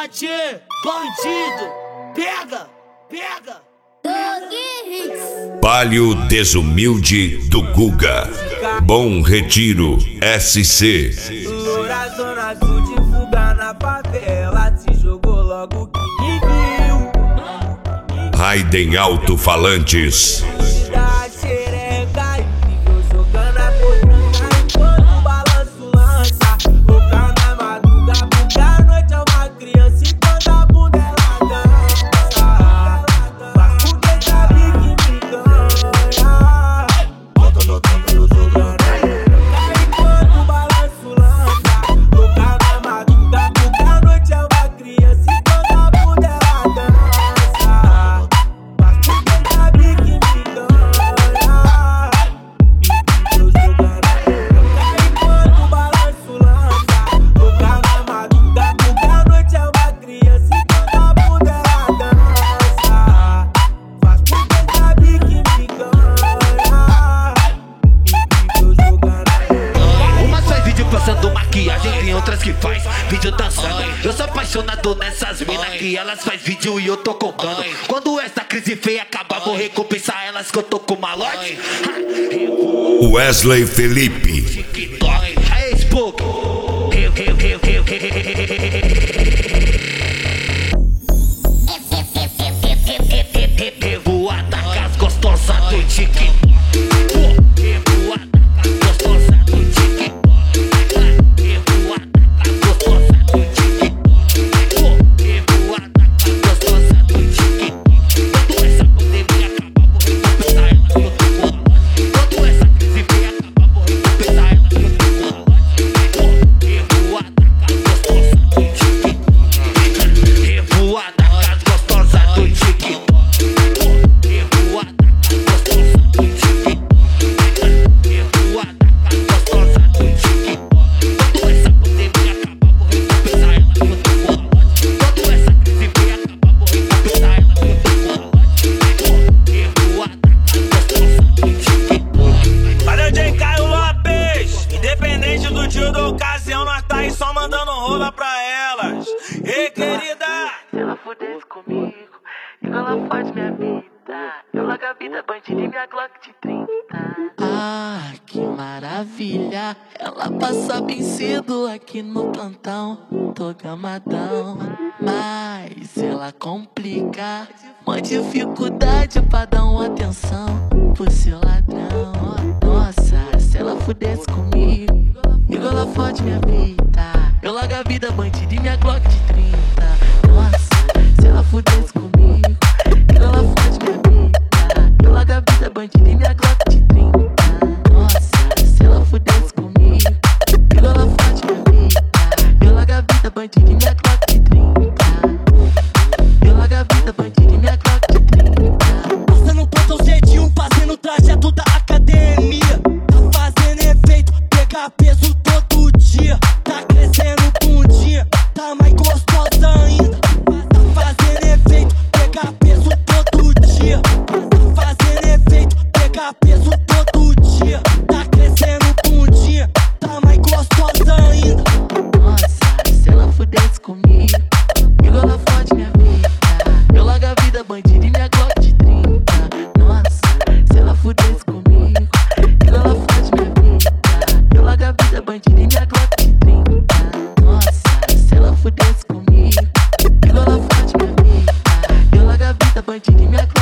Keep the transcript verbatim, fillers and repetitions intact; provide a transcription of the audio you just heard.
forte, bandido, pega, pega. Palio Desumilde do Guga. Bom Retiro, S C. Loura zona sul de fuga na favela, se jogou logo que me viu. Raiden Alto-Falantes. Da xereca incrível, jogando a potranca enquanto o balanço lança. Louca na madruga, porque a noite é uma criança e quando a bunda ela dança. Faz porque sabe que me ganha. Bota no tempo eu jogando enquanto o balanço lança. Louca na madruga, porque a noite é uma criança e quando a bunda ela dança. Faz porque sabe que me ganha. Eu jogando enquanto o balanço lança. Louca na madruga, porque a noite é uma criança e quando a bunda ela dança. Faz porque sabe que me ganha. Eu jogando. Umas faz vídeo passando maquiagem, tem outras que faz vídeo dançando. Eu sou apaixonado nessas minas que elas faz vídeo e eu tô comprando. Quando essa crise feia acabar, vou recompensar elas que eu tô com malote. Wesley Felipe. TikTok, Facebook. Eu, eu, eu, eu, eu, eu vou atacar as gostosas do TikTok. Eu vou atacar as gostosas do TikTok. Eu vou atacar as gostosas do TikTok. Eu vou atacar as gostosas do TikTok. Quando essa pandemia acabar, vou recompensar elas que eu tô com a loja. Quando essa crise vier acabar, vou recompensar elas que eu tô com a loja. Eu vou atacar as gostosas do TikTok. Eu vou atacar as gostosas do TikTok. Eu vou atacar as gostosas do TikTok. Eu vou atacar as gostosas do TikTok. Quando essa pandemia acabar, vou recompensar elas que eu tô com a loja. Quando essa crise vier acabar, vou recompensar elas que eu tô com a loja. Eu vou atacar as gostosas do TikTok. Valeu, J. Caio Lopes. Independente do dia da ocasião, nós tá aí só mandando rola pra elas. Ei, querida. Se ela fudesse comigo, igual ela faz minha vida. Eu largo a vida bandida e minha Glock de trinta. Ah, que maravilha. Ela passa bem cedo aqui no plantão. Tô gamadão, mas ela complica. Uma dificuldade pra dar uma atenção pro seu ladrão. Nossa, se ela fudesse comigo, igual ela fode minha vida. Eu largo a vida bandida e minha Glock de trinta. Nossa, se ela fudesse comigo, igual ela fode minha vida. Eu largo a vida bandida e minha Glock de trinta. Nossa, se ela fudesse comigo, igual ela fode minha vida. Eu largo a vida bandida e minha Glock de trinta. Eu largo a vida bandida e minha Glock de trinta. Passando plantão cedinho, fazendo o trajeto da academia. Tá fazendo efeito, pegar peso todo dia. Tá crescendo bundinha, tá mais gostosa ainda. Tá fazendo efeito, pegar peso todo dia. Tá fazendo efeito, pegar peso todo dia. Tá crescendo bundinha, tá mais gostosa ainda. Nossa, se ela fudesse comigo, igual ela fode minha vida. Eu largo a vida bandida e minha Glock de trinta. Nossa, se ela fudesse comigo, igual ela fode minha vida. Eu largo a vida bandida e minha Glock de trinta. Nossa, se ela fudesse comigo, igual ela fode minha vida. Eu largo a vida bandida e minha Glock